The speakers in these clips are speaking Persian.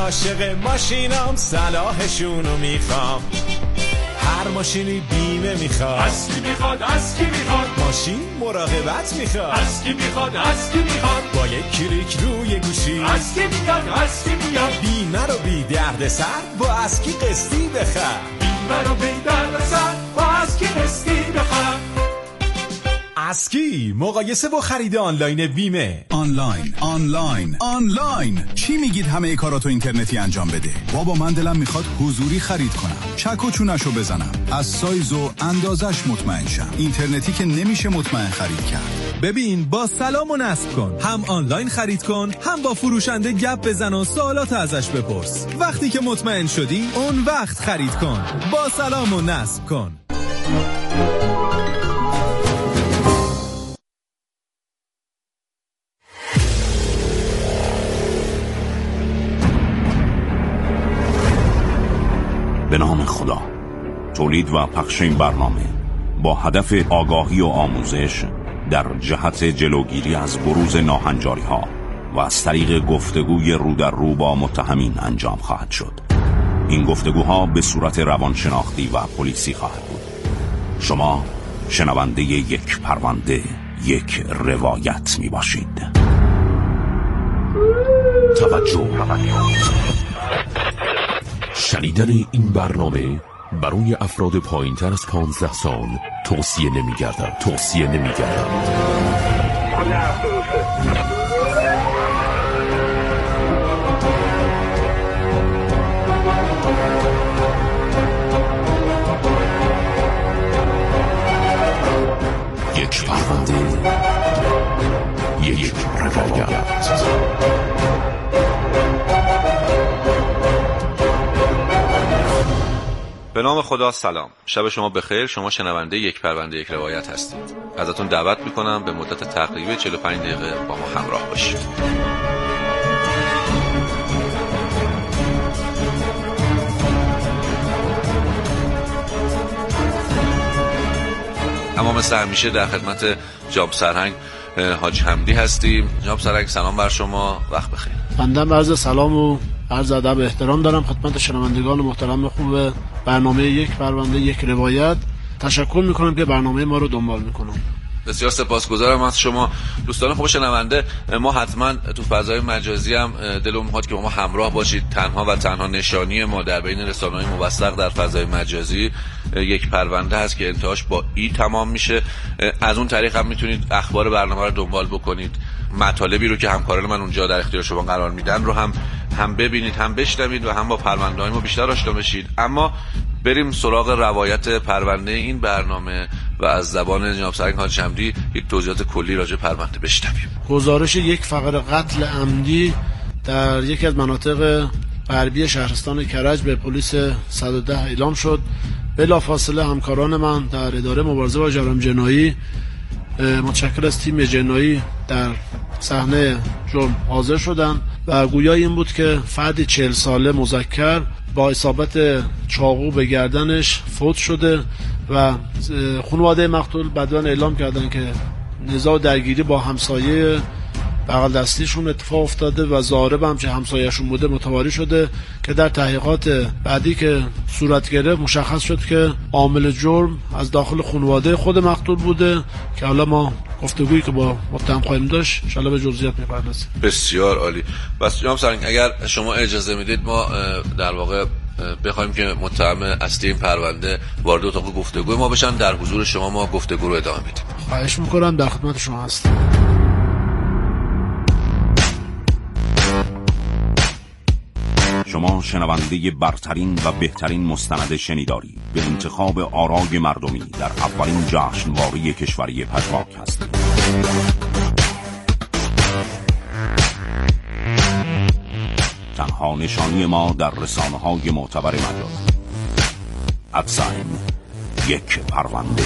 عاشق ماشینام صلاحشونو میخوام. هر ماشینی بیمه میخواد، از کی میخواد، از کی میخواد. ماشین مراقبت میخواد، از کی میخواد، از کی میخواد. با یک کلیک روی گوشی، از کی میاد، از کی میاد. بیمه رو بی درد سر با از کی قسطی بخر. بیمه رو بی درد سر با از کی قسطی بخر. اسکی مقایسه با خرید آنلاین بیمه. آنلاین چی میگید همه کاراتو اینترنتی انجام بده؟ بابا من دلم میخواد حضوری خرید کنم، چک و چونشو بزنم، از سایز و اندازش مطمئن شم. اینترنتی که نمیشه مطمئن خرید کرد. ببین با سلام و نصب کن، هم آنلاین خرید کن، هم با فروشنده گپ بزن و سوالات ازش بپرس. وقتی که مطمئن شدی اون وقت خرید کن. با سلام و نصب کن. به نام خدا. تولید و پخش این برنامه با هدف آگاهی و آموزش در جهت جلوگیری از بروز ناهنجاری ها و از طریق گفتگوی رو در رو با متهمین انجام خواهد شد. این گفتگوها به صورت روانشناختی و پلیسی خواهد بود. شما شنونده یک پرونده، یک روایت می باشید. توجه. شنیدن این برنامه برای افراد پایین‌تر از 15 سال توصیه نمی‌گردد. یک پرونده، یک روایت. به نام خدا. سلام، شب شما بخیر. شما شنونده یک پرونده یک روایت هستید. ازتون دعوت میکنم به مدت تقریبا 45 دقیقه با ما همراه باشید. اما مثل همیشه در خدمت جناب سرهنگ حاج حمدی هستیم. جناب سرهنگ سلام بر شما، وقت بخیر. بنده عرض سلام و عرض ادب و احترام دارم خدمت شنوندگان محترم خوب برنامه یک پرونده یک روایت. تشکر میکنم که برنامه ما رو دنبال میکنم. بسیار سپاسگزارم از شما. دوستان خوب شنونده، ما حتما تو فضای مجازی هم دلم میخواد که با ما همراه باشید. تنها و تنها نشانی ما در بین رسانه‌های موثق در فضای مجازی یک پرونده هست که انتهاش با ای تمام میشه. از اون طریق هم میتونید اخبار برنامه رو دنبال بکنید، مطالبی رو که همکاران من اونجا در اختیار شما قرار میدن رو هم ببینید، هم بشنوید و هم با پرونده‌های ما بیشتر آشنا بشید. اما بریم سراغ روایت پرونده این برنامه و از زبان جناب سرهنگ حاج حمدی یک توضیحات کلی راجع به پرونده بشنویم. گزارش یک فقر قتل عمدی در یکی از مناطق غربی شهرستان کرج به پلیس 110 اعلام شد. بلافاصله همکاران من در اداره مبارزه با جرائم جنایی متشکل از تیم جنایی در صحنه جرم حاضر شدند و گویا این بود که فردی 40 ساله مذکر با اصابت چاقو به گردنش فوت شده و خانواده مقتول بعداً اعلام کردند که نزاع درگیری با همسایه بغل دستیشون اتفاق افتاده و ضارب هم که همسایه‌شون بوده متواری شده که در تحقیقات بعدی که صورت گرفت مشخص شد که عامل جرم از داخل خانواده خود مقتول بوده که حالا ما گفتگویی که با متهم خواهیم داشت ان شاءالله به جزئیات می‌پردازیم. بسیار عالی. بس جناب سرهنگ اگر شما اجازه میدید ما در واقع بخوایم که متهم اصلی این پرونده وارد اتاق گفتگو ما بشن، در حضور شما ما گفتگو رو ادامه بدیم. خواهش می‌کنم، در خدمت شما هستم. شما شنونده برترین و بهترین مستند شنیداری به انتخاب آرای مردمی در اولین جشنواره کشوری پژواک هستید. تنها نشانی ما در رسانه‌های معتبر مجازی. ادساین یک پرونده.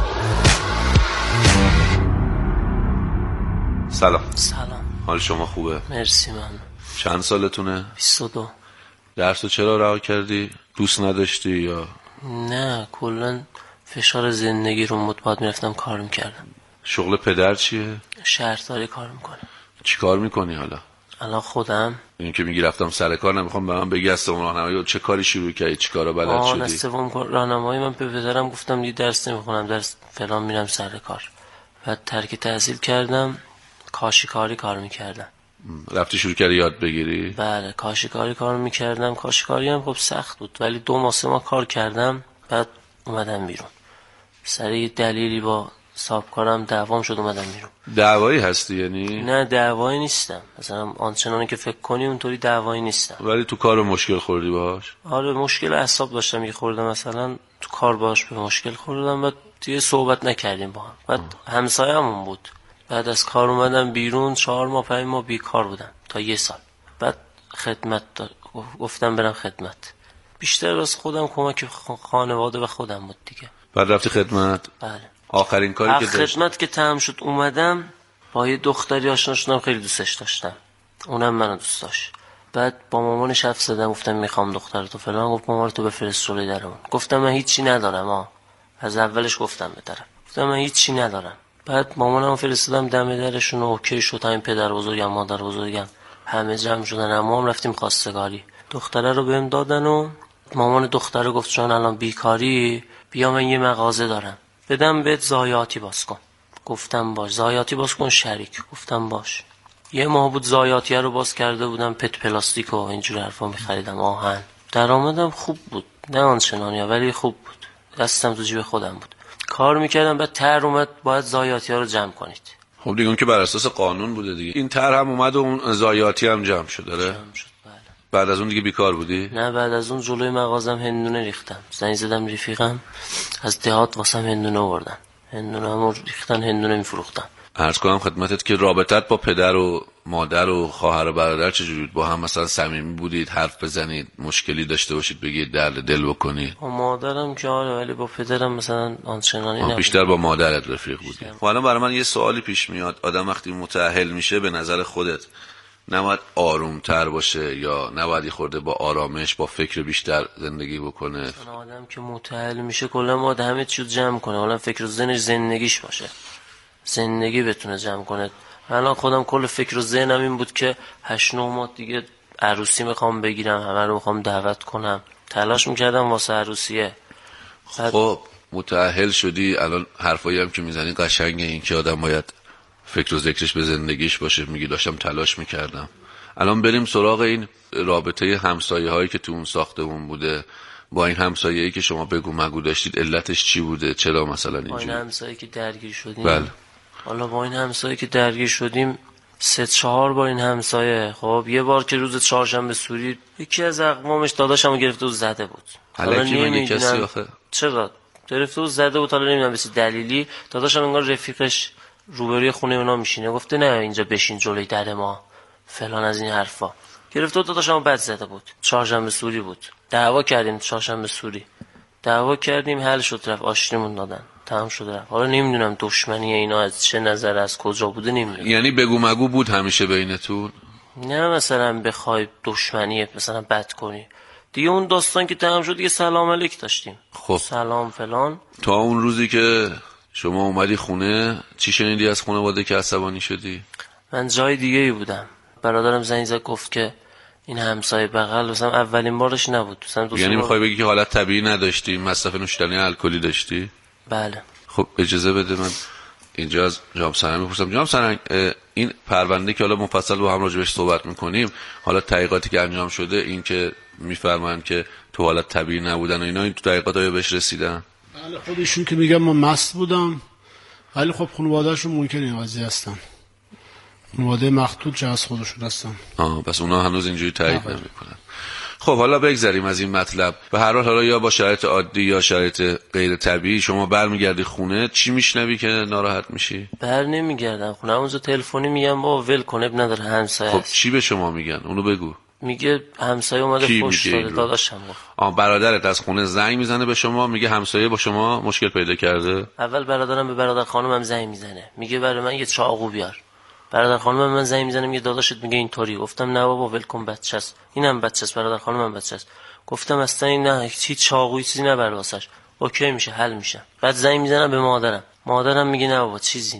سلام. سلام. حال شما خوبه؟ مرسی. من چند سالتونه؟ 22. درسو چرا رها کردی؟ دوست نداشتی یا؟ نه، کلا فشار زندگی رو مطبعات میرفتم کار میکردم. شغل پدر چیه؟ شهرداری کار میکنه. چی کار میکنی حالا؟ الان خودم این که میگی رفتم سر کار، نمیخوام به من بگی از سوم راهنمایی چه کاری شروع کردی، چه کارا بلد شدی؟ از سوم راهنمایی من به پدرم گفتم دیگه درس نمیخونم، درس فلان، میرم سر کار. بعد ترک تحصیل کردم، کاشیکاری کار میکردم. رفتی شروع کردی یاد بگیری؟ بله کاشیکاری کار میکردم. کاشیکاری هم خب سخت بود ولی 2 ماه 3 ماه کار کردم. بعد اومدم بیرون، سر یه دلیلی با صاحبکارم دعوام شد، اومدم بیرون. دعوایی هستی یعنی؟ نه دعوایی نیستم، مثلا آنچنانی که فکر کنی اونطوری دعوایی نیستم. ولی تو کار مشکل خوردی باهاش؟ آره مشکل اعصاب داشتم یه خورده، مثلا تو کار باهاش به مشکل خوردم. بعد دیگه صحبت نکردیم با هم. بعد همسایه‌مون بود. بعد از کار اومدم بیرون، 4 ماه 5 ماه بیکار بودم تا 1 سال. بعد گفتم برم خدمت، بیشتر از خودم کمک خانواده و خودم بود دیگه. بعد رفتی خدمت؟ بله. آخرین کاری که داشت خدمت که تمام شد اومدم با یه دختری آشنا شدم، خیلی دوستش داشتم، اونم منو دوست داشت. بعد با مامانش حرف زدم، گفتم میخوام دخترتو فلان. گفت مامانتو بفرست جلوی درمون. گفتم من هیچی ندارم از اولش گفتم به طرف، گفتم من هیچی ندارم. بعد مامانم فرستادم دم درشون، اوکی شد. همین پدر بزرگم مادر بزرگم همه جمع شدن، اما هم رفتیم خواستگاری. دختره رو بهم دادن و مامان دختره گفت چون الان بیکاری بیا من یه مغازه دارم بدم بهت ضایعاتی باز کن. گفتم باش. ضایعاتی باز کن شریک؟ گفتم باش. 1 ماه بود ضایعاتی رو باز کرده بودم، پت پلاستیک و اینجور حرفا می‌خریدم، آهن. درآمدم خوب بود، نه آنچنانی ولی خوب بود، دستم تو جیب خودم بود، کار میکردم. بعد طرح اومد باید ضایعاتی ها رو جمع کنید. خب دیگه اون که بر اساس قانون بوده دیگه. این طرح هم اومد و اون ضایعاتی هم جمع شد. داره جمع شد. بله. بعد از اون دیگه بیکار بودی؟ نه بعد از اون جلوی مغازم هندونه ریختم، زنگ زدم رفیقم از دهات واسم هندونه آوردن، هندونه هم ریختن، هندونه میفروختن. عرض کنم خدمتت که رابطت با پدر و مادر و خواهر و برادر چجوری بود؟ با هم مثلا صمیمی بودید، حرف بزنید، مشکلی داشته باشید بگید درد دل بکنید؟ با مادرم که آره، ولی با پدرم مثلا آنچنانی نبود. بیشتر با مادرت رفیق بودی. حالا برای من یه سوالی پیش میاد، آدم وقتی متأهل میشه به نظر خودت نباید آرومتر باشه یا نباید یه خورده با آرامش با فکر بیشتر زندگی بکنه؟ آدم که متأهل میشه کلا باید همه چیو جمع کنه، حالا فکر و ذهنش زندگیش باشه، زندگی بتونه جمع کنه. الان خودم کل فکر و ذهنم این بود که 8-9 ماه دیگه عروسی میخوام بگیرم، همه رو میخوام دعوت کنم، تلاش میکردم واسه عروسیه. خب متأهل شدی، الان حرفایی هم که میزنی قشنگه، این که آدم باید فکر و ذکرش به زندگیش باشه. میگی داشتم تلاش میکردم. الان بریم سراغ این رابطه همسایه هایی که تو اون ساختمون بوده. با این همسایه‌ای که شما بگو مگو داشتید، علتش چی بوده؟ چرا مثلا اینجوری؟ با این همسایه که درگیر شدیم؟ بله. حالا با این همسایه که درگیر شدیم 3-4 بار این همسایه، خب یه بار که روز چهارشنبه سوری یکی از اقوامش داداشمو گرفته و زده بود. حالا نمیدونم کسی آخه چرا گرفته و زده بود، حالا نمیدونم بسی دلیلی. داداشم انگار رفیقش روبروی خونه اونا میشینه، گفته نه اینجا بشین جلوی در ما فلان، از این حرفا. گرفته و داداشمو بد زده بود. چهارشنبه سوری بود، دعوا کردیم. چهارشنبه سوری دعوا کردیم، حل شد، رفت آشتیمون دادن، تمام شد رفت. حالا نمیدونم دشمنی اینا از چه نظر، از کجا بوده نمیدونم. یعنی بگو مگو بود همیشه بینتون؟ نه مثلا بخوای دشمنیه مثلا بد کنی دیگه. اون داستان که تمام شد دیگه سلام علیک داشتیم. خب سلام فلان. تا اون روزی که شما اومدی خونه چی شنیدی از خانواده که عصبانی شدی؟ من جای دیگه ای بودم، برادرم زنگ زد گفت که این همسایه بغل مثلا اولین بارش نبود. یعنی میخوای بگی که حالت طبیعی نداشتی، مصرف نوشیدنی الکلی داشتی؟ بله. خب اجازه بده من اینجا از جناب سرنگ بپرسم. جناب سرنگ، این پرونده که حالا مفصل با هم راجع بهش صحبت میکنیم، حالا تحقیقاتی که انجام شده این که میفرمایند که تو حالت طبیعی نبودن و اینا، این تو تحقیقات آیا بهش رسیدن؟ بله خودشون که میگم من مست بودم، ولی خب خانواده‌شون ممکن این قضیه هستن، خانواده مقتول چه از خودشون هستن. پس اونا هنوز اینجوری تایید نمیکنن. خب حالا بگذریم از این مطلب. به هر حال حالا یا با شرایط عادی یا شرایط غیر طبیعی شما برمیگردی خونه، چی میشنوی که ناراحت میشی؟ بر نمیگردم خونه، اونجا تلفنی میگم با ول کن اب نداره همسایه. خب چی به شما میگن؟ اونو بگو. میگه همسایه اومده پشت داده داداشم. برادرت از خونه زنگ میزنه به شما میگه همسایه با شما مشکل پیدا کرده؟ اول برادرم به برادر خانومم زنگ میزنه، میگه برای من یه چاقو بیار. برادر خانومم من زنگ میزنه میگه داداشت میگه اینطوری. گفتم نه بابا ول کن، بچه‌ست، اینم بچه‌ست، برادر خانومم بچه‌ست. گفتم اصلا این نه هیچ چاقویی چیزی نبر واسش، اوکی میشه، حل میشه. بعد زنگ میزنم به مادرم، مادرم میگه نه بابا چیزی نیست،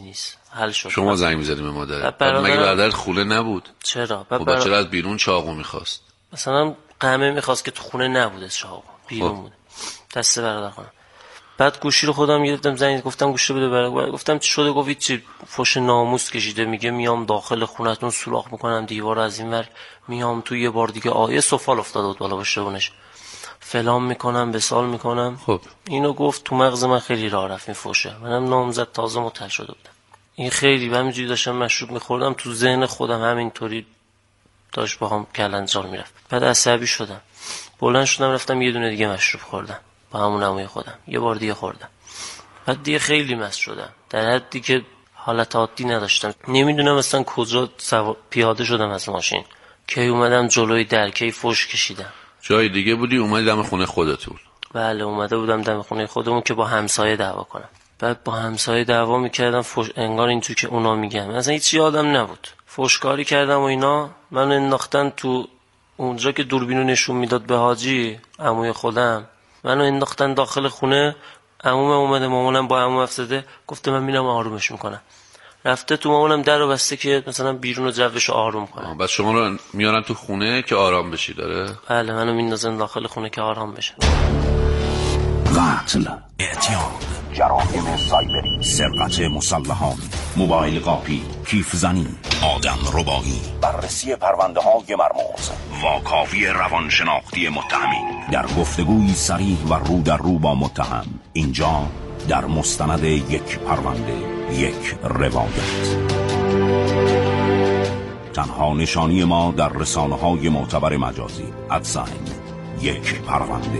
حل شد. شما زنگ می‌زدیم به مادرت؟ مگه برادرت خونه نبود؟ چرا؟ خب چرا از بیرون چاقو می‌خواست؟ مثلا قمه می‌خواست که تو خونه نبوده چاقو، بیرون بود. دست برادر خانم. بعد گوشی رو خودم گرفتم زنگ گفتم گوشی رو بده برادر. گفتم چی شده؟ گفت چی فوش ناموس کشیده، میگه میام داخل خونتون سوراخ میکنم دیوار از این ور، میام تو یه بار دیگه آیه سفال افتاده بود بالا باشونش، فلان میکنم بسال میکنم. خب اینو گفت تو مغز من خیلی راه رفت این فوشه. منم نامزد تازه مطلع شده بودم. این خیلی همینجوری داشتم مشروب میخوردم تو ذهن خودم همینطوری داشت باهم کلنجار میرفت. بعد عصبی شدم، بلند شدم رفتم یه دونه دیگه مشروب خوردم با همون عموی خودم، یه بار دیگه خوردم. بعد دیگه خیلی مست شدم در حدی که حالت عادی نداشتم. نمیدونم اصلا کجا پیاده شدم از ماشین، کی اومدم جلوی در، کی فوش کشیدم. جای دیگه بودی اومدی دم خونه خودتون؟ بله اومده بودم دم خونه خودمون که با همسایه دعوا کنم. بعد با همسایه دعوا میکردم انگار اینجور که اونا میگن، اصلا هیچ یادم نبود. فوشکاری کردم و اینا، من انداختن تو اونجا که دوربینو نشون میداد به حاجی عموی خودم، منو انداختن داخل خونه. عموم اومده، مامانم با عمو افسده، گفته من میرم آرومش میکنم. رفته تو، مامانم در رو بسته که مثلا بیرون رو جوش آروم کنه. بس شما رو میارن تو خونه که آرام بشی داره؟ بله منو میندازن داخل خونه که آرام بشه. قتل، اعتیاد، جرایم سایبری، سرقت مسلحانه، موبایل قاپی، کیف زنی، آدم ربایی، بررسی پرونده های مرموز، واکاوی روانشناختی متهمین، در گفتگوی صریح و رو در رو با متهم. اینجا در مستند یک پرونده، یک روایت. تنها نشانی ما در رسانه‌های معتبر مجازی ادساین یک پرونده.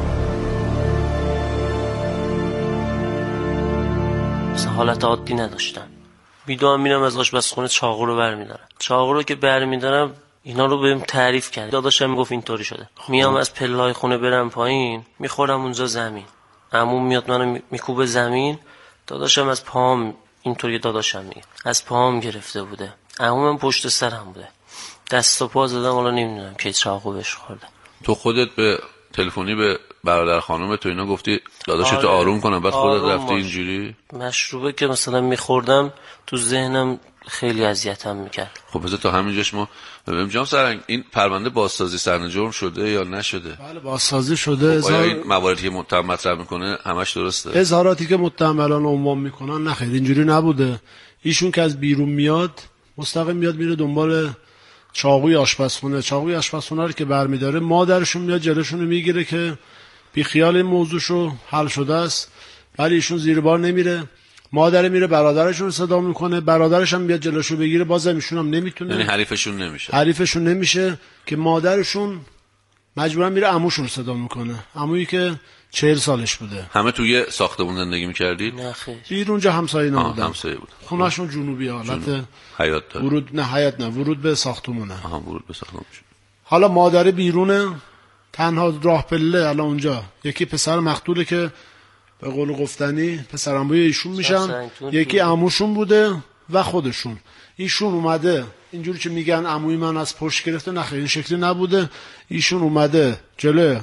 حالت عادی نداشتم. میدونم میرم از آشپزخونه چاقو رو برمیدارم. چاقو رو که برمیدارم اینا رو بهم تعریف کرد. داداشم میگفت اینطوری شده. میام از پله‌های خونه برم پایین، میخورم اونجا زمین. عموم میاد منو میکوبه زمین. داداشم از پام اینطوری، داداشم میگه از پام گرفته بوده. عمومم پشت سرم بوده. دست و پا زدم، حالا نمیدونم که چاقو بهش خوردم. تو خودت به تلفنی به برادر خانم تو اینا گفتی داداشتو آروم کنم، بعد خودت رفتی اینجوری؟ مشروبه که مثلا میخوردم تو ذهنم خیلی اذیتم میکرد. خب بذار تا همینجاش ما ببینیم. جناب سرهنگ این پرونده بازسازی سرنجرم شده یا نشده؟ بله بازسازی شده. خب آیا این مواردی که متهم مطرح میکنه همش درسته؟ اظهاراتی که متهم الان عنوان میکنن نه خیر اینجوری نبوده. ایشون که از بیرون میاد مستقیم میاد میره دنبال چاقوی آشپزخونه. چاقوی آشپزخونه رو که برمیداره مادرشون میاد جلوشون رو میگیره که بی خیال این موضوعشو حل شده است، ولی ایشون زیر بار نمیره. مادر میره برادرشون رو صدا میکنه، برادرش هم میاد جلوشو بگیره، بازم ایشون هم نمیتونه، یعنی حریفشون نمیشه که مادرشون مجبورا میره عموشون رو صدا میکنه. عمویی که 40 سالش بوده. همه توی ساختمون زندگی میکردید؟ نه خیر. بیرونجا همسایه نبودن. همسایه بود. خونه‌شون جنوبی حالت حیاط داره. ورود نه حیاط نه، ورود به ساختمونه. ورود به ساختمون. حالا مادر بیرونه، تنها راه پله الان اونجا. یکی پسر مقتوله که به قول گفتنی پسر عموی ایشون میشن، یکی عموشون بوده و خودشون. ایشون اومده اینجوری که میگن عموی من از پشت گرفته، نه خیر این شکلی نبوده. ایشون اومده جلوی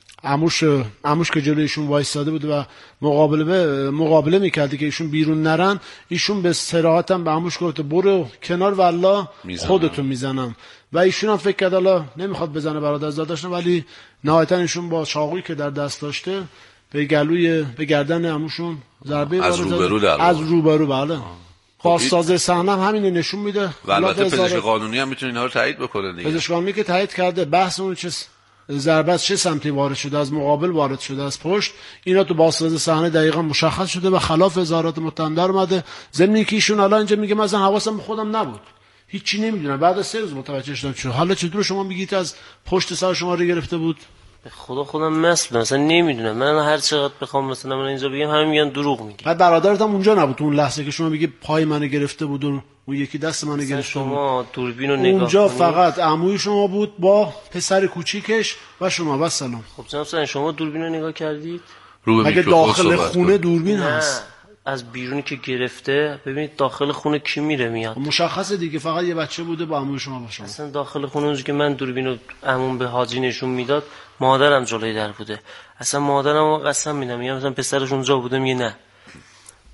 عموش که جلوی ایشون وایساده بود و مقابله میکردی که ایشون بیرون نرن. ایشون به صراحت هم به عموش گفته برو کنار والله خودتو میزنم، و ایشون هم فکر کرد حالا نمیخواد بزنه برادر زاداشون، ولی نهایتا ایشون با چاقویی که در دست داشته به گردن عموشون ضربه از روبرو. بله بازساز صحنه هم همین نشون میده. البته پزشک قانونی هم میتونه اینا رو تایید بکنه دیگه. پزشک قانونی که تایید کرده بحث اون چه ضربه از چه سمتی وارد شده، از مقابل وارد شده، از پشت، اینا تو بازساز صحنه دقیقاً مشخص شده و خلاف اظهارات متهم در اومده. ضمن اینکه ایشون الان اینجا میگه مثلا حواسم به خودم نبود، هیچی نمیدونم، بعد از 3 روز متوجه شدم چه. حالا چطور شما میگید از پشت سر شما رو گرفته بود؟ به خودم مست بودم، مثلا نمیدونم. من هر چقدر بخوام مثلا من اینجا بگم همه میگن دروغ میگی. بعد برادرت هم اونجا نبود اون لحظه که شما میگی پای منو گرفته بود و اون یکی دست منو گرفته. شما دوربین رو نگاه اونجا فقط عموی شما بود با پسر کوچیکش و شما و سلام. خب جناب شما دوربین رو نگاه کردید؟ مگه داخل خونه دوربین هست؟ از بیرونی که گرفته ببینید داخل خونه کی میره میاد مشخصه دیگه، فقط یه بچه بوده با عموی شما باشه. اصلا داخل خونه اونجا که من دوربین رو عموم به حاجی نشون میداد مادرم جلوی در بوده. اصلا مادرم قسم میدم میگم مثلا پسرش اونجا بوده، میگه نه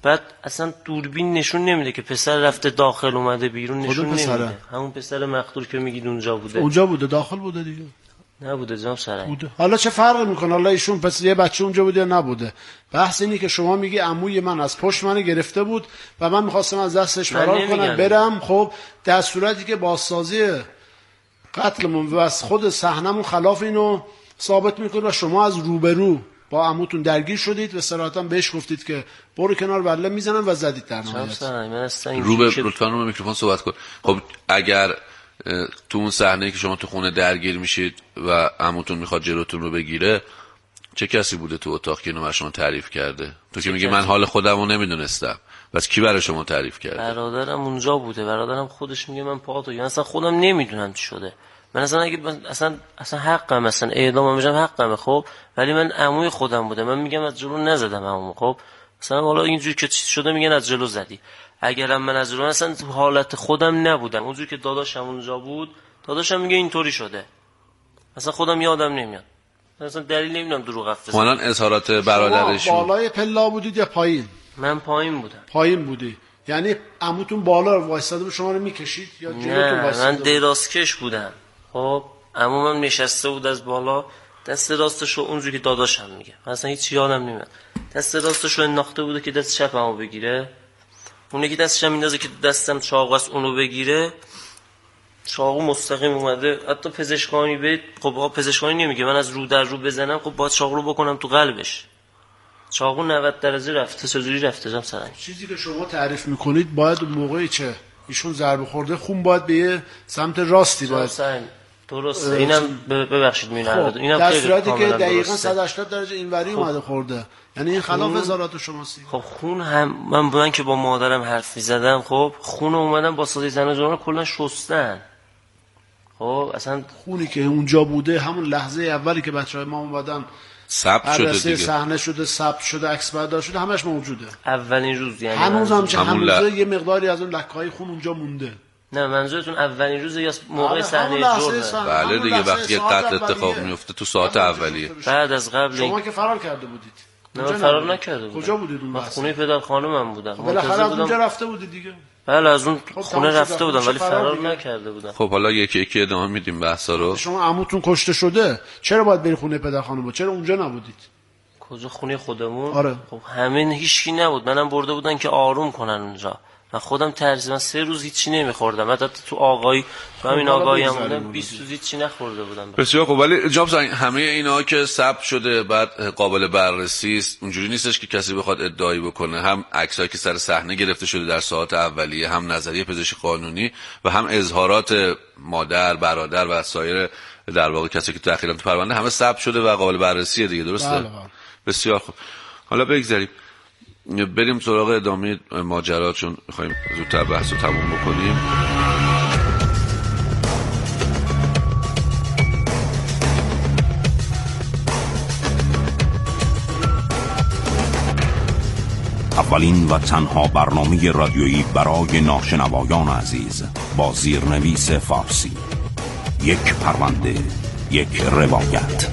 بعد اصلا دوربین نشون نمیده که پسر رفته داخل اومده بیرون، نشون نمیده. همون پسر مقتول که میگید اونجا بوده داخل بوده دیگه. نبوده جناب سرایی بوده. حالا چه فرقی میکنه حالا ایشون پس یه بچه اونجا بوده یا نبوده؟ بحث اینی که شما میگی عموی من از پشت منو گرفته بود و من میخواستم از دستش فرار کنم برم. خب در صورتی که بازسازی قتلمون و از خود صحنمون خلاف اینو ثابت میکنه و شما از روبرو با عموتون درگیر شدید و صراحتا بهش گفتید که برو کنار بله میزنم و زدید در نهایت. لطفاً رو میکروفون صحبت کن. خب اگر تو اون صحنه که شما تو خونه درگیر میشید و عموتون میخواد جلوتون رو بگیره، چه کسی بوده تو اتاق که اینو برای شما تعریف کرده؟ تو که میگی من حال خودمو نمیدونستم، بس کی برای شما تعریف کرده؟ برادرم اونجا بوده. برادرم خودش میگه من پاتو یا اصلا خودم نمیدونم چی شده. من اصلا اگه اصلا حقم، مثلا اعدام بشم حقمه. خب ولی من عموی خودم بوده. من میگم از جلو نزدم عمو. خب مثلا حالا اینجوری که چی شده میگن از جلو زدی. اگرم من از جلو اصلا تو حالت خودم نبودم، اونجوری که داداشم اونجا بود داداشم میگه اینطوری شده. اصلا خودم یادم نمیاد. اصلا دلیل نمیدونم دروغ گفته. الان اظهارات برادرشون بالای پلا بودید یا پایین؟ من پایین بودم. پایین بودی. یعنی عموتون بالا وایساده بود شما رو میکشید یا جلوتون وایساده؟ من درازکش بودم. خب عمومم نشسته بود از بالا، دست راستشو اونجوری که داداشم میگه، اصلا هیچ یادم نمیاد، دست راستشو انداخته بوده که دست چپمو بگیره. اون یکی دستش میندازه که دستم چاقو است اونو بگیره، چاقو مستقیم اومده. حتی پزشکانی به خب پزشکانی نمیگه من از رو در رو بزنم، خب باید چاقو رو بکنم تو قلبش. چاقو 90 درجه رفته. چجوری رفته جام سرنگ؟ چیزی که شما تعریف میکنید باید اون موقعی که ایشون ضربه خورده خون باید به یه سمت راستی باید. درسته. اینم ببخشید می‌نرد. اینم در صورتی که دقیقاً 180 درجه اینوری اومده خورده. یعنی این خلاف اظهارات شماست. خب خون هم من که با مادرم حرف می‌زدم، خب خون اومدن با سازی زن و جوان کلا شستن. خب اصلا خونی که اونجا بوده همون لحظه اولی که بچه‌های ما اومدن ثبت شده دیگه، صحنه شده، ثبت شده، عکس برداری شده، همش موجوده. اولین روز یعنی هنوز هم یه مقداری از اون لکه‌های خون اونجا مونده. نه منظورتون اولین روز یا موقع صحنه جرم؟ بله دیگه، وقتی قتل اتفاق میفته تو ساعت اولیه. بعد از قبل شما که فرار کرده بودید. نه فرار نکرده بودم. کجا بودید اون وقت؟ خونه پدر خانومم بودم. بالاخره از اونجا رفته بودید دیگه. بله از اون خونه رفته بودم ولی فرار نکرده بودم. خب حالا یکی یکی ادامه میدیم بحثا رو. شما عموتون کشته شده، چرا باید بری خونه پدر خانوم؟ چرا اونجا نبودید؟ کجا خونه خودمون؟ آره. خب همین هیچکی نبود. منم برده بودن که آروم کنن اونجا. من خودم ترجیحاً 3 روز هیچی نمیخوردم. حتی تو آقایی تو همین آقایی هم بودم 20 روز هیچی نخورده بودم. بسیار خب. ولی جناب سرنگ همه اینا که ثبت شده بعد قابل بررسی است، اونجوری نیستش که کسی بخواد ادعایی بکنه. هم عکسایی که سر صحنه گرفته شده در ساعات اولیه، هم نظریه پزشک قانونی و هم اظهارات مادر، برادر و سایر در واقع کسی که تأخیراً تو پرونده همه ثبت شده و قابل بررسیه دیگه، درسته؟ بله. بسیار خوب. حالا بگذاریم بریم سراغ ادامه ماجرا، چون می‌خوایم زودتر بحث رو تموم بکنیم. اولین و تنها برنامه رادیویی برای ناشنوایان عزیز با زیرنویس فارسی. یک پرونده، یک روایت.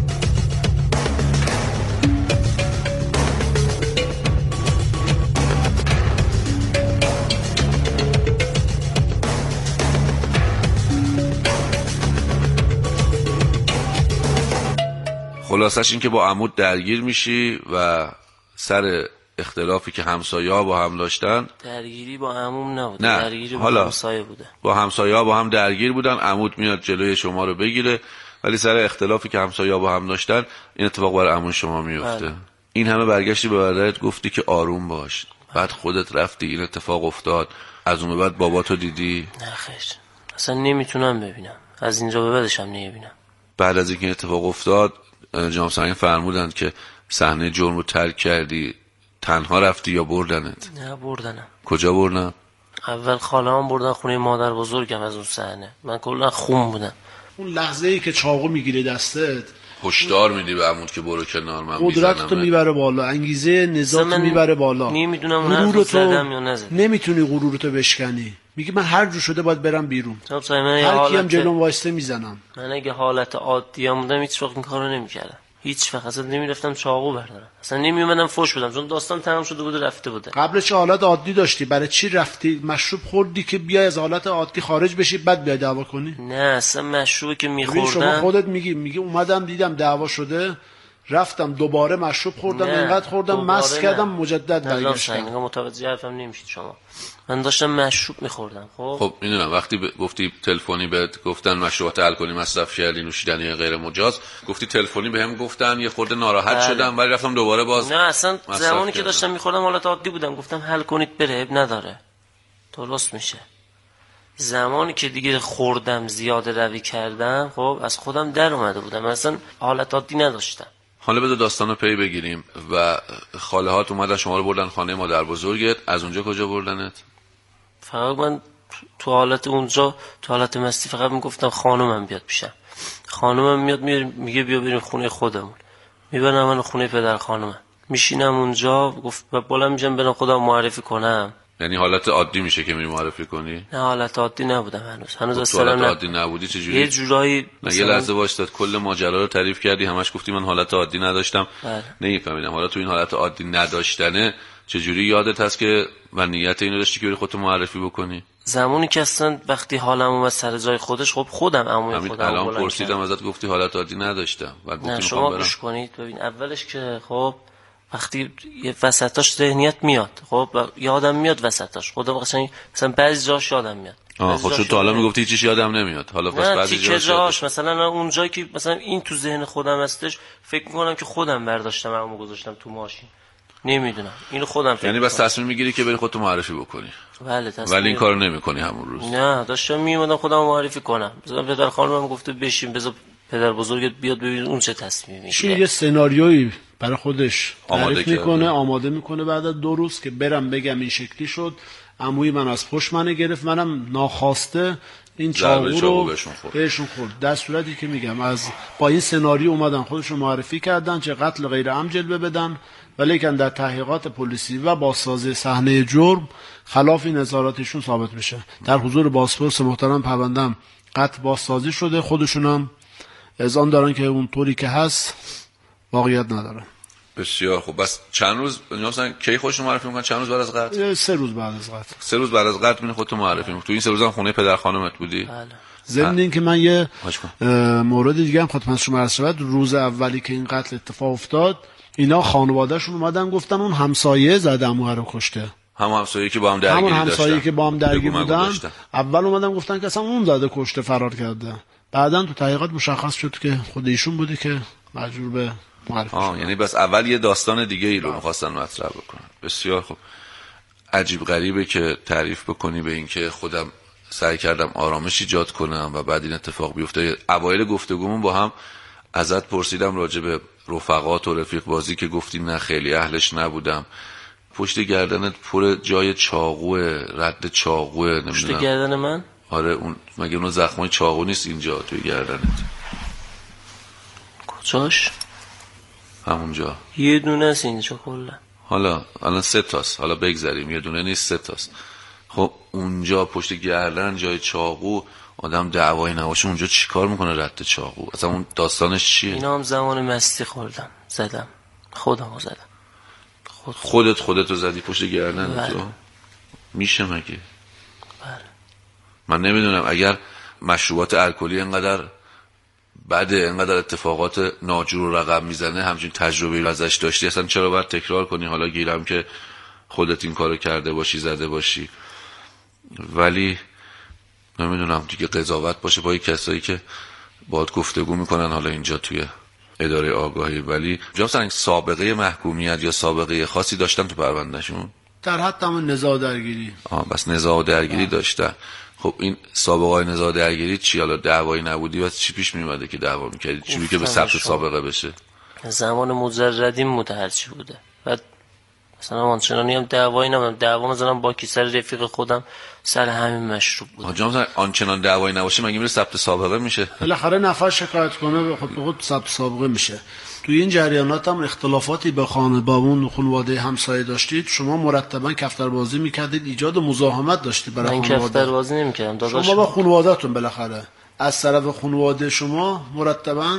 خلاصش این که با عمود درگیر میشی و سر اختلافی که همسایه‌ها با هم داشتن. درگیری با عموم نبود، نه. درگیری با حالا همسایه بوده. با همسایه‌ها با هم درگیر بودن، عمود میاد جلوی شما رو بگیره، ولی سر اختلافی که همسایه‌ها با هم داشتن این اتفاق برای عمو شما میفته. بله. این همه برگشتی به برادرت گفتی که آروم باش، بعد خودت رفتی این اتفاق افتاد، از اون بعد باباتو دیدی؟ نه خیر، اصلا نمیتونم ببینم، از اینجا به بعدش هم نمیبینم. بعد از اینکه اتفاق افتاد جناب سرنگ فرمودند که صحنه جرم رو ترک کردی، تنها رفتی یا بردنت؟ نه بردنم. کجا بردن؟ اول خاله‌ام بردن خونه مادر بزرگم. از اون صحنه من کلا خون بودم. اون لحظه ای که چاقو میگیره دستت، هشدار میدی به عمود که برو کنار، من قدرتتو میبره بالا، انگیزه نزاعتو میبره بالا. نمیدونم اون حرفو زدم یا نزدم. نمیتونی غرورتو بشکنی، میگی من هر جور شده باید برم بیرون، هر کیم جلوم واسطه میزنم. من اگه حالت عادی ام بودم هیچ وقت این کارو نمیکردم. هیچ وقت اصلا نمیرفتم چاقو بردارم، اصلا نمیومدم فوش بدم، چون داستان تمام شده بوده رفته بوده. قبلش چه حالت عادی داشتی؟ برای چی رفتی مشروب خوردی که بیای از حالت عادی خارج بشی بعد بیای دعوا کنی؟ نه اصلا مشروبی که میخوردم، شما خودت میگی اومدم دیدم دعوا شده رفتم دوباره مشروب خوردم، اینقدر خوردم مست کردم مجدد برگشتم. متوجه حرفم نمیشید شما. من داشتم مشروب میخوردم. خب میدونم وقتی گفتی تلفنی بهت گفتن مشروبات الکلی مصرف کردی، نوشیدنی غیر مجاز، گفتی تلفنی بهم گفتن، یه خورده ناراحت شدم ولی رفتم دوباره باز. نه اصلا زمانی که داشتم میخوردم حالت عادی بودم، گفتم حل کنید بره، اب نداره، درست میشه. زمانی که دیگه خوردم زیاده روی کردم، خب از خودم در اومده بودم، اصلا حالت عادی نداشتم. حالا بذار داستانو پی بگیریم. و خاله هات اومدن شما رو بردن خانه مادر بزرگت، از اونجا کجا بردنت؟ فقط من تو حالت اونجا، تو حالت مستی فقط میگفتم خانومم بیاد پیشم. خانومم میاد میگه بیا بریم خونه خودمون، میبرم من خونه پدر خانومم، میشینم اونجا، گفت بالا میشم برم خودم معرفی کنم. یعنی حالت عادی میشه که میری معرفی کنی؟ نه حالت عادی نبودم هنوز اصلا حالت عادی نبودی. چجوری؟ یه جورایی یه لحظه وایساد، کل ماجرا رو تعریف کردی، همش گفتی من حالت عادی نداشتم. نمیفهمیدم حالا تو این حالت عادی نداشتنه چجوری یادت هست که و نیت اینو داشتی که بری خودت معرفی بکنی؟ زمانی که اصلا وقتی حالم اومد سر جای خودش، خب خودم عموی خودم الان پرسیدم ازت، گفتی حالت عادی نداشتم. نه شما گوش کنید ببین، اولش که خب وقتی یه وسطاش ذهنیت میاد، خب یادم میاد وسطاش، خودم قشنگ مثلا بعضی جاش یادم میاد. خودت تو حالا میگفتی چیزی یادم نمیاد، حالا پس بعضی جاش مثلا اون جایی که مثلا این تو ذهن خودم هستش، فکر میکنم که خودم برداشتم اونو گذاشتم تو ماشین، نمیدونم اینو خودم فکر. یعنی بس تصمیم میگیری که بری خودت معرفی بکنی؟ بله ولی این کارو نمیکنی همون روز؟ نه داشتم میومدم خودم معرفی کنم، مثلا پدر خانومم گفته بشین بذار پدر بزرگت بیاد ببین اون چه تصمیمی میگیره. یه سناریویی برای خودش تعریف میکنه، آماده میکنه بعد از 2 روز که برم بگم این شکلی شد، عموی من از پشت منو گرفت، منم ناخواسته این چاقو رو بهشون خورد. در صورتی که میگم از با این سناریو اومدن خودشون معرفی کردن چه قتل غیر عمد جلوه بدن، ولی که در تحقیقات پلیسی و بازسازی صحنه جرم خلاف نظاراتشون ثابت میشه. در حضور بازپرس محترم پروندم قتل بازسازی شده، خودشون هم اذعان دارن که اون طوری که هست واقعیت نداره. بسیار خوب. بس چند روز مثلا کی خودشون معرفی میکنن؟ چند روز بعد از قتل؟ 3 روز بعد از قتل. 3 روز بعد از قتل میگن خودت معرفی میکنی. تو این 3 روز هم خونه پدر خانومت بودی؟ بله. ضمن این که من یه مورد دیگه هم خدمت شما عرض شود، روز اولی که این قتل اتفاق افتاد اینا خانواده‌شون اومدن گفتن اون همسایه زده عمو رو کشته. همسایه‌ای که با هم درگیری داشتن. همسایه‌ای که با هم درگیر بودن. اول اومدن گفتن که اصلا اون زده کشته فرار کرده. بعدن تو تحقیقات مشخص شد که خود ایشون بوده که مجبور به معرفی شد. یعنی بس اول یه داستان دیگه ای رو می‌خواستن مطرح بکنن. بسیار خوب. عجیب غریبه که تعریف بکنی به این که خودم سعی کردم آرامش ایجاد کنم و بعد این اتفاق بیفته. اوایل گفتگومون با هم ازت پرسیدم راجع به رفقات و رفیق بازی که گفتی نه خیلی اهلش نبودم. پشت گردنت پر جای چاقوه، رد چاقوه، نمیدونم. پشت گردن من؟ آره اون مگه اون زخمای چاقو نیست اینجا توی گردنت؟ کجاش؟ همونجا. یه دونه است اینجا کلا. حالا الان 3 تاست، حالا بگذاریم یه دونه نیست 3 تاست. خب اونجا پشت گردن جای چاقو، آدم دعوایی نباشه اونجا چیکار میکنه رد چاقو؟ اصلا اون داستانش چیه؟ اینا هم زمان مستی خوردم، زدم، خودمو زدم. خودتو زدی پشت گردن تو؟ میشه مگه؟ بله. من نمیدونم اگر مشروبات الکلی اینقدر بعد اینقدر اتفاقات ناجور رقم میزنه همچین تجربه ازش داشتی، اصلا چرا باید تکرار کنی؟ حالا گیرم که خودت این کارو کرده باشی، زده باشی، ولی نمیدونم دیگه قضاوت باشه با کسایی که باهات گفتگو میکنن حالا اینجا توی اداره آگاهی. ولی مثلا سابقه محکومیت یا سابقه خاصی داشتن تو پروندهشون؟ در حد هم نزاع درگیری. بس نزاع درگیری داشتن. خب این سابقه نزاع درگیری چی؟ حالا دعوایی نبودی و چی پیش میومده که دعوا میکردی؟ چی که به ثبت سابقه بشه؟ زمان مجردیم بوده هرچی بوده. بعد مثلا آنچنانی هم دعوایی نبودم، دعوا مثلا با کی سر رفیق خودم سر همین مشروب بود. آجا مثلا آنچنان دعوایی نباشه مگه میره ثبت سابقه میشه؟ بالاخره نفر شکایت کنه به خود ثبت سابقه میشه. توی این جریانات هم اختلافاتی به خانواده همسایه داشتید، شما مرتبا کفتربازی میکردید، ایجاد مزاحمت داشتید برای خانواده. من کفتربازی نمیکردم داداش. شما با خانواده‌تون بالاخره از طرف خانواده شما مرتبا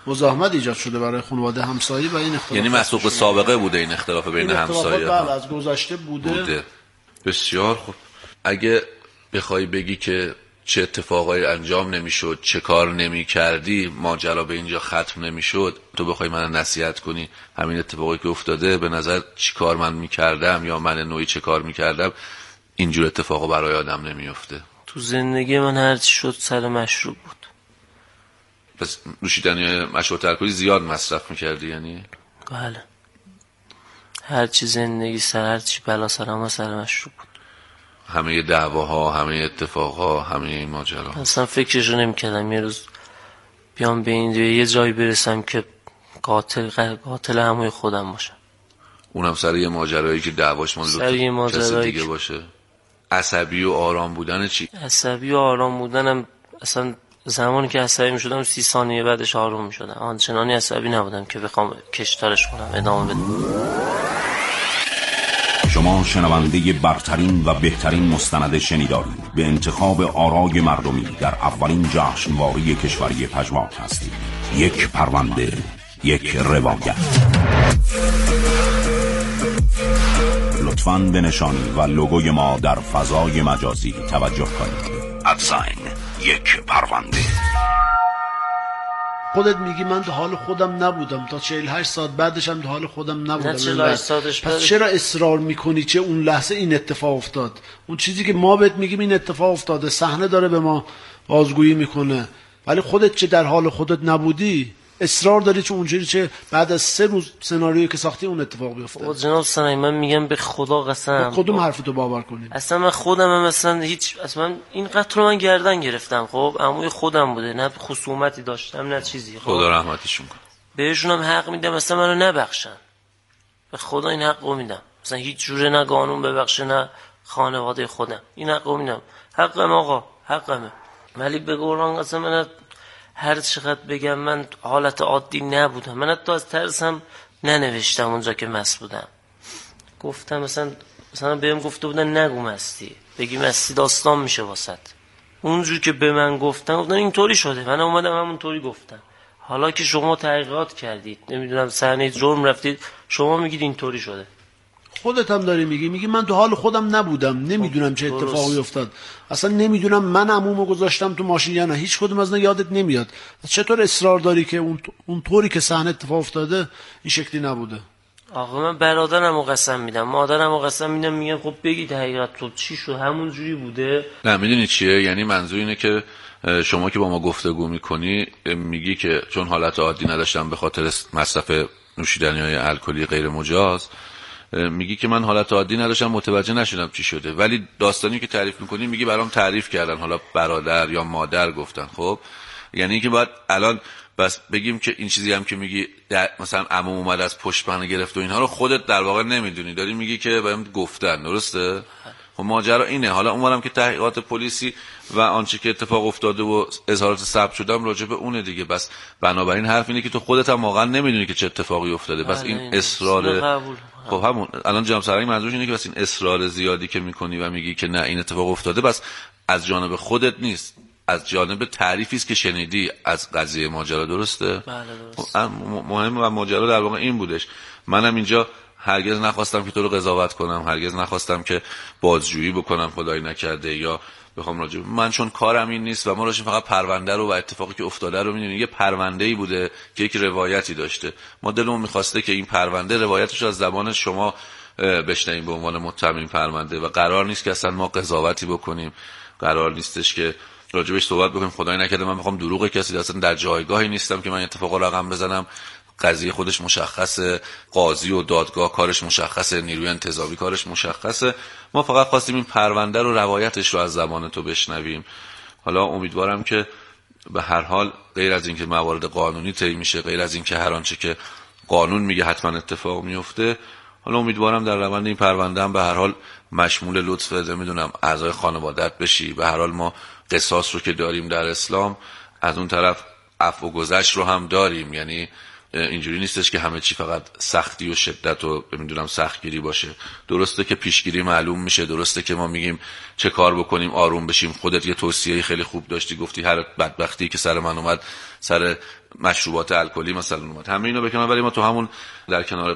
مزاحمت ایجاد شده برای خانواده همسایه و این اختلاف. یعنی مسبوق به سابقه بوده این اختلاف بین همسایه؟ بله، از گذشته بوده. بسیار خوب. اگه بخوای بگی که چه اتفاقایی انجام نمیشد، چه کار نمی کردی، ماجرا به اینجا ختم نمیشد، تو بخوای من نصیحت کنی همین اتفاقی که افتاده به نظر چی کار من میکردم یا من نوعی چه کار میکردم اینجور اتفاقا برای آدم نمیفته؟ تو زندگی من هرچی شد سر مشروب بود. پس نوشیدنی مشروب الکلی زیاد مصرف میکردی یعنی؟ بله، هرچی زندگی هرچی بلا سرم سر مشروب بود. همه دعواها، همه اتفاقها، همه این ماجرا اصلا فکرشو نمی‌کردم یه روز بیام به این یه جایی برسم که قاتل هموی خودم باشم. اونم سر یه ماجرایی که دعواش مال کسی دیگه باشه. عصبی و آرام بودن چی؟ عصبی و آرام بودنم اصلا زمانی که عصبی می‌شدم 30 ثانیه بعدش آروم می‌شدم. آنچنانی عصبی نبودم که بخوام کشتارش کنم ادامه بدم. شما شنونده برترین و بهترین مستند شنیداری به انتخاب آرای مردمی در اولین جشنواره کشوری پژواک هستید. یک پرونده، یک روایت. لطفاً به نشانی و لوگوی ما در فضای مجازی توجه کنید. ادساین یک پرونده. خودت میگی من تو حال خودم نبودم، تا 48 ساعت بعدش هم تو حال خودم نبودم. 48 ساعتش پس چرا اصرار میکنی چه اون لحظه این اتفاق افتاد؟ اون چیزی که ما بهت میگیم این اتفاق افتاده، صحنه داره به ما بازگویی میکنه، ولی خودت چه در حال خودت نبودی اصرار داری چه اونجوری چه بعد از 3 روز سناریویی که ساختی اون اتفاق بیفته. جناب سنایی من میگم به خدا قسم کدوم حرفتو باور کنیم؟ اصلا من خودم هم اصلا این قتل رو من گردن گرفتم. خب عموی خودم بوده، نه خصومتی داشتم نه چیزی. خب خدا رحمتشون کنه. بهشون هم حق میدم اصلا منو نبخشن، به خدا این حقو میدم. اصلا هیچ جوره نه قانون ببخشه نه خانواده خودم، این حقو میدم. حقم آقا، حقمه. ولی به قرآن قسم من هر چقدر بگم من حالت عادی نبودم. من حتی از ترسم ننوشتم اونجا که مست بودم. گفتم مثلا بهم گفته بودن نگو مستی، بگی مستی داستان میشه واسط. اونجور که به من گفتن اینطوری شده، من اومدم همونطوری گفتم. حالا که شما تحقیقات کردید، نمیدونم صحنه جرم رفتید، شما میگید اینطوری شده. خودت هم داری میگی من تو حال خودم نبودم، نمیدونم چه اتفاقی افتاد، اصلا نمیدونم من عمومو گذاشتم تو ماشین یا نه، هیچ کدوم از اینا یادت نمیاد. چطور اصرار داری که اون طوری که صحنه اتفاق افتاده این شکلی نبوده؟ آقا من برادرمو قسم میدم، مادرمو قسم میدم، میگم خب بگید حقیقت تو چی شد، همون جوری بوده. نه میدونی چیه، یعنی منظور اینه که شما که با ما گفتگو میکنی میگی که چون حالت عادی نداشتم به خاطر مصرف نوشیدنی‌های الکلی غیر مجاز، میگی که من حالت عادی نداشتم متوجه نشدم چی شده، ولی داستانی که تعریف میکنی میگی برام تعریف کردن، حالا برادر یا مادر گفتن. خب یعنی که باید الان بس بگیم که این چیزی هم که میگی مثلا عموم اومد از پشت پناه گرفت و اینها رو خودت در واقع نمیدونی، داری میگی که بهم گفتن، درسته؟ خب ماجرا اینه. حالا اونورم که تحقیقات پلیسی و آنچه که اتفاق افتاده و اظهارات ثبت شدم راجع به اونه دیگه. بس بنابراین حرف اینه که تو خودت هم واقعا نمیدونی که چه اتفاقی افتاده. بس این اصرار، خب همون الان جناب سرایی منظورش اینه که بس این اصرار زیادی که میکنی و میگی که نه این اتفاق افتاده، بس از جانب خودت نیست، از جانب تعریفی است که شنیدی از قضیه ماجرا، درسته؟ بله درسته. مهم و ماجرا در واقع این بودش. منم اینجا هرگز نخواستم که تو رو قضاوت کنم، هرگز نخواستم که بازجویی بکنم خدای نکرده یا بخوام راجع من، چون کارم این نیست و ما داشتیم فقط پرونده رو و اتفاقی که افتاده رو می‌دونیم. یه پرونده‌ای بوده که یک روایتی داشته، ما دلمون می‌خواسته که این پرونده روایتش از زبان شما بشنویم به عنوان متهم این پرونده و قرار نیست که اصلا ما قضاوتی بکنیم، قرار نیستش که راجبش صحبت بکنیم. خدای نکرده من میخوام دروغ کسی، اصلا در جایگاهی نیستم که من اتفاقا رقم بزنم. قضیه خودش مشخصه، قاضی و دادگاه کارش مشخصه، نیروی انتظامی کارش مشخصه. ما فقط خواستیم این پرونده رو روایتش رو از زبان تو بشنویم. حالا امیدوارم که به هر حال غیر از اینکه موارد قانونی طی میشه، غیر از اینکه هر آنچه که قانون میگه حتما اتفاق میفته، حالا امیدوارم در روند این پرونده هم به هر حال مشمول لطف نمیدونم اعضای خانواده‌ات بشی. به هر حال ما قصاص رو که داریم در اسلام، از اون طرف عفو و گذشت رو هم داریم، یعنی اینجوری نیستش که همه چی فقط سختی و شدت و نمیدونم سختگیری باشه. درسته که پیشگیری معلوم میشه، درسته که ما میگیم چه کار بکنیم آروم بشیم. خودت یه توصیه خیلی خوب داشتی، گفتی هر بدبختی که سر من اومد سر مشروبات الکلی مثلا اومد، همه اینا بکنم، ولی ما تو همون در کنار